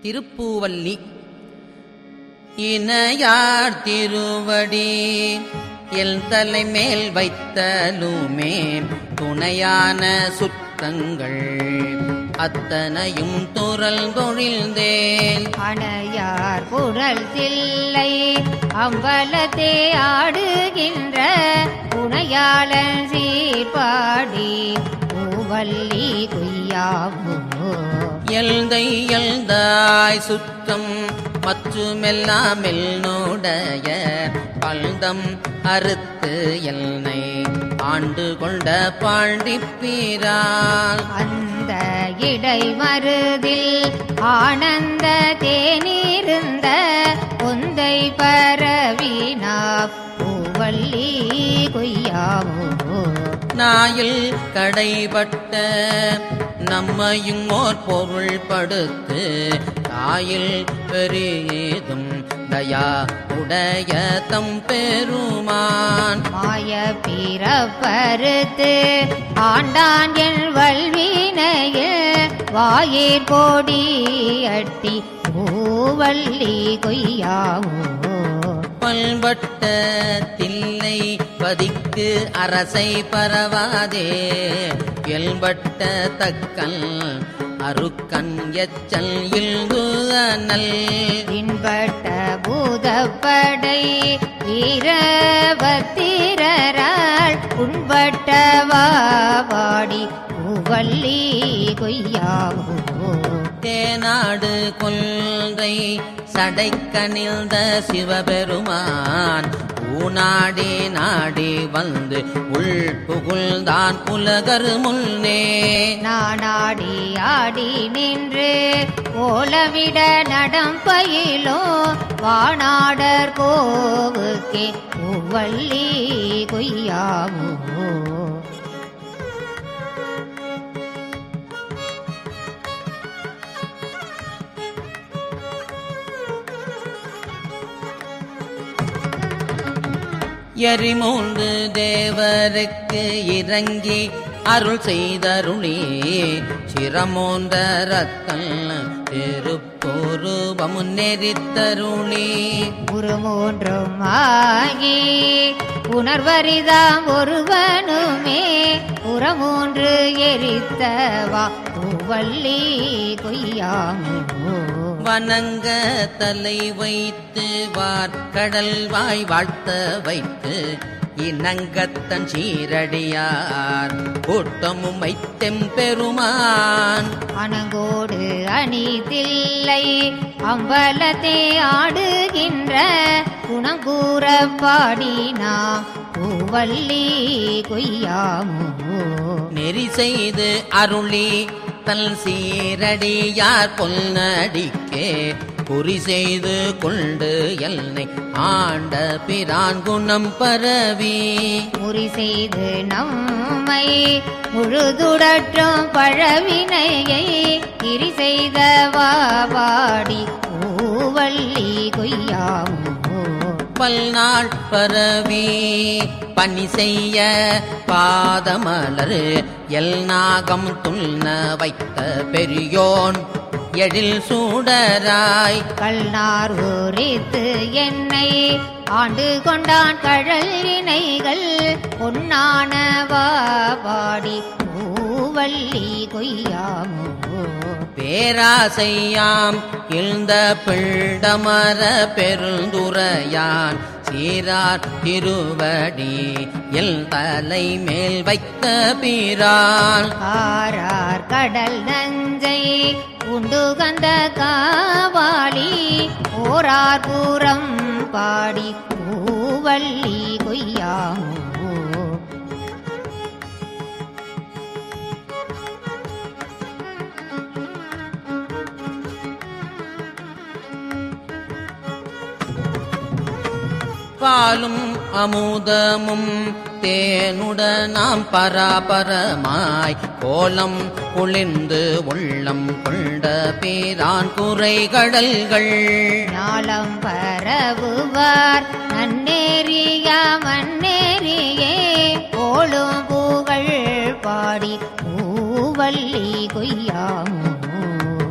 திருப்பூவல்லி. இணையார் திருவடி எல் தலைமேல் வைத்தலுமே துணையான சுற்றங்கள் அத்தனையும் துறல் தொழில்ந்தேன். அணையார் புரள் தில்லை அம்பலத்தே ஆடுகின்ற புனையாளன் சீர்பாடி பூவல்லி குய்யாவோ. எல்தை எல்தாய் சுற்றம் மற்றுமெல்லாம் எல்னுடைய பல்தம் அறுத்து எல்னை ஆண்டு கொண்ட பாண்டிப்பீரால். அந்த இடை மருதில் ஆனந்த தேனிருந்த பொந்தை பரவினா பூவல்லி கொய்யாவோ. நாயில் கடைபட்ட நம்மையும் ஓர் பொருள் படுத்து தாயில் பெரிதும் தயா உடைய தம் பெருமான். மாய பிறப்பறுத்து ஆண்டான் என் வல்வினையில் வாயிற் போடி அட்டி பூவல்லி கொய்யாவோ. பல்பட்ட தில்லை பதிக்கு அரசை பரவாதே எல்பட்ட தக்கல் அருக்கன் எச்சல் இல்துதனல். பின்பட்ட பூதப்படை வீரபத்திரரால் உண்பட்ட வாடி பூவல்லி கொய்யாவோ. தேநாடு கொள்கை சடைக்கணிழ்ந்த சிவபெருமான் ஊநாடி நாடி வந்து உள் புகுழ்தான் உலகர் முன்னே. நானாடி ஆடி நின்று ஓலவிட நடம் பயிலோ வானாடர் கோவுக்கே பூவல்லி கொய்யாவோ. எரிமூன்று தேவருக்கு இறங்கி அருள் செய்தருளி சிரமோன்ற ரத்தல் திருப்பொருபமு நெறித்தருளி. உருமூன்றும் ஆகி உணர்வரிதாம் ஒருவனுமே உரமூன்று எரித்தவா பூவல்லி கொய்யாமோ. வணங்க தலை வைத்து வார்கடல் வாய் வாழ்த்த வைத்து இனங்கத்தன் சீரடியார் கூட்டமும் வைத்தெம் பெருமான். அணங்கோடு அணிதில்லை அம்பலத்தே ஆடுகின்ற குணங்கூற பாடினா பூவல்லி கொய்யாமோ. நெறி செய்து அருளி தல் சீரடியார் பொன்னடிக்கே குறி செய்து கொண்டு எல்லை ஆண்ட பிரான் குணம் பரவி. முறி செய்து நம்மை முழுதுடற்றும் பழவினையை கிரி செய்த வாடி பூவல்லி கொய்யாமோ. பல்நாள் பரவி பணி செய்ய பாதமலர் எல் நாகம் துண்ண வைத்த பெரியோன் எழில் சூடராய். கல்நார் ஊரித்து என்னை ஆண்டு கொண்டான் கழல் இணைகள் பொன்னான வாடி பூவல்லி கொய்யாமோ. பேராசையாம் எழுந்த பிண்டமர பெருந்துரையான் சீரார் திருவடி எல் தலை மேல் வைத்த பீரான். காரார் கடல் நஞ்சை உண்டு கந்த காவாலி ஓரார் பூரம் பாடி பூவல்லி கொய்யாமோ. பாலும் அமுதமும் தேனுடனாம் பராபரமாய் கோலம் குளிர்ந்து உள்ளம் கொண்ட பேரான் குறை கடல்கள். நாளம் பரவுவார் நன்னேரியா மன்னேரியே போலும் பூகள் பாடி பூவல்லி கொய்யாமோ.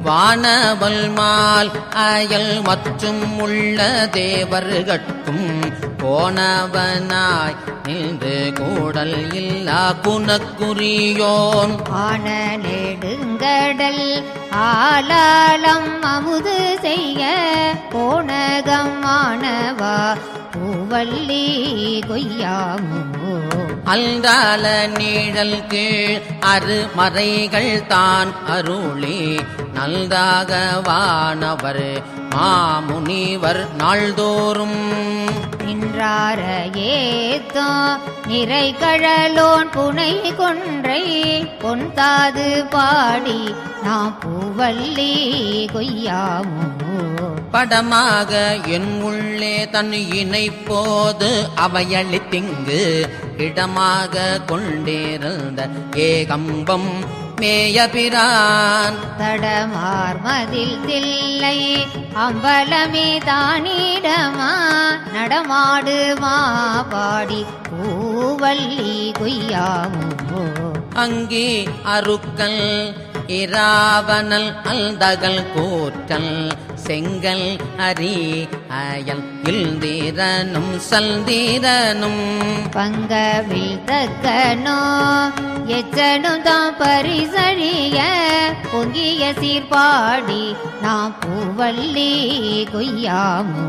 வானவல் மால் அயல் மற்றும் உள்ள தேவர்கட்கும் போனவனாய் நின்று கூடல் இல்லா குணக்குரியோன் ஆன நெடுங்கடல் ஆலாலம் அமுது செய்ய போனகம் ஆனவா பூவல்லி கொய்யாமோ அல்டால நீழல் கீழ் அருமறைகள் தான் அருளி நல்தாக வானவர் மாமுனிவர் நாள்தோறும் நின்றார ஏத்தோ நிறை கழலோன் புனை கொன்றை பொன்தாது பாடி நாம் பூவல்லி கொய்யாமோ படமாக என் உள்ளே தன் இணைப்போது அவையளித்திங்கு இடமாக கொண்டிருந்த ஏகம்பம் மேயபிரான் தடமார் மதில் தில்லை அம்பலமே தானிடமா நடமாடுமா பாடி பூவல்லி கொய்யாமோ அங்கே அருக்கல் இராவணல் அல்தகல் கூற்றல் செங்கல் அரி அயல் இல்தீரனும் சல்தீரனும் பங்கவில் தக்கனோ எச்சனும் தாம் பரிசழிய பொங்கிய சீர்பாடி நாம் பூவல்லி கொய்யாமோ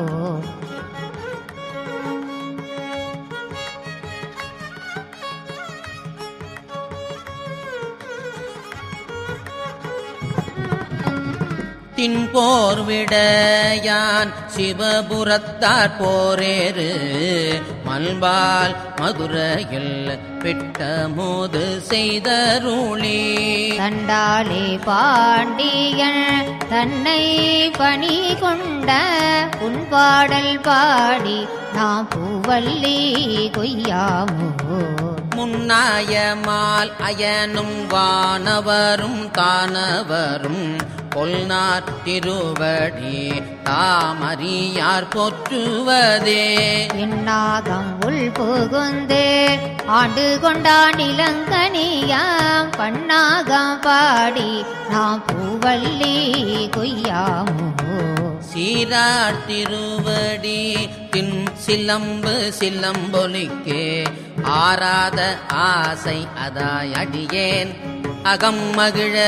தின்போர் விடையான் சிவபுரத்தார் போரேறு மல்பால் மதுரையில் பிட்ட மோது செய்தருளி தண்டாளே பாண்டியன் தன்னை பணி கொண்ட உன்பாடல் பாடி நாம் பூவல்லி கொய்யாமோ முன்னாயமால் அயனும் வானவரும் தானவரும் பொல்நார் திருவடி தாமறியார் போற்றுவதே என்னாகம் உள் புகுந்து ஆண்டு கொண்டான் இளங்கனியாம் பண்ணாகம் பாடி நாம் பூவல்லி கொய்யாமோ சீரார் திருவடி தின் சிலம்பு சிலம்பொலிக்கே ஆராத ஆசை அதாய் அடியேன் அகம் மகிழ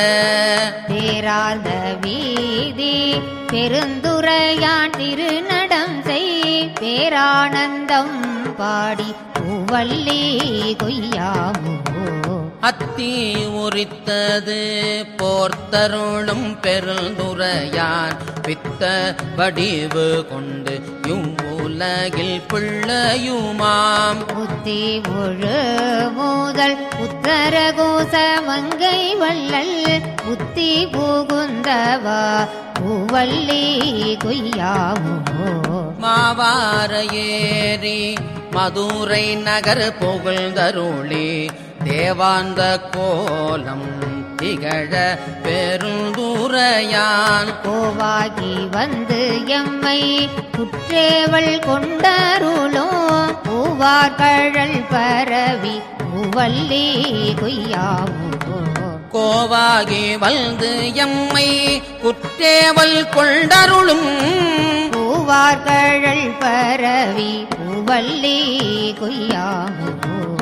தேராத வீதி பெருந்துரையான் திருநடம் செய் பேரானந்தம் பாடி பூவல்லி கொய்யாமோ அத்தி உரித்தது போர்த்தருளும் பெருந்துரையான் பித்த வடிவு கொண்டு இவ்வுலகில் பிள்ளையுமாம் புத்தி முழு மூதல் உத்தரகோச மங்கை வள்ளல் புத்தி புகுந்தவா பூவல்லி கொய்யாமோ மாவார ஏரி மதுரை நகர் புகழ்ந்தருளி தேவாந்த கோலம் திகழ பெருந்துரையான் கோவாகி வந்து எம்மை குற்றேவள் கொண்டருளோ பூவார் கழல் பரவி பூவல்லி கொய்யாமோ கோவாகி வந்து எம்மை குற்றேவல் கொண்டருளும் பூவார் கழல் பரவி பூவல்லி கொய்யாமோ